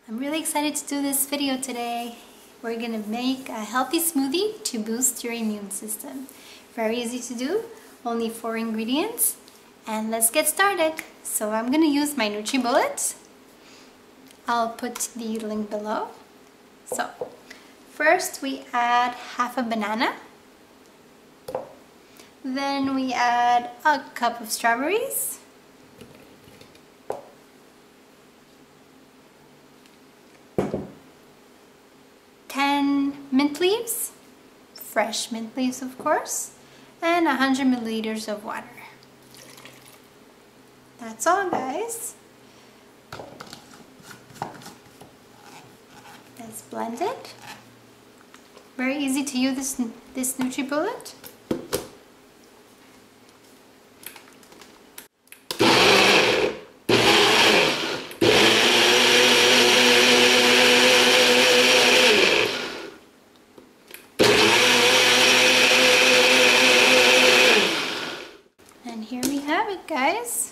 I'm really excited to do this video today. We're gonna make a healthy smoothie to boost your immune system. Very easy to do, only 4 ingredients. And let's get started. So I'm gonna use my NutriBullet. I'll put the link below. So first we add half a banana. Then we add a cup of strawberries. Mint leaves, fresh mint leaves of course, and 100 milliliters of water. That's all, guys. Let's blend it. Very easy to use this NutriBullet. And here we have it, guys.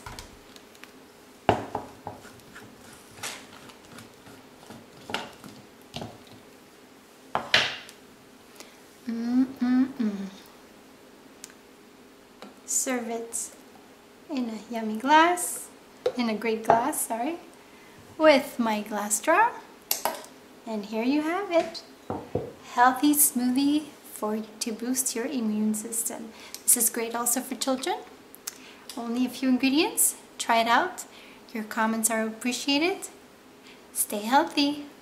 Serve it in a yummy glass, in a great glass, sorry, with my glass straw. And here you have it. Healthy smoothie to boost your immune system. This is great also for children. Only a few ingredients. Try it out. Your comments are appreciated. Stay healthy.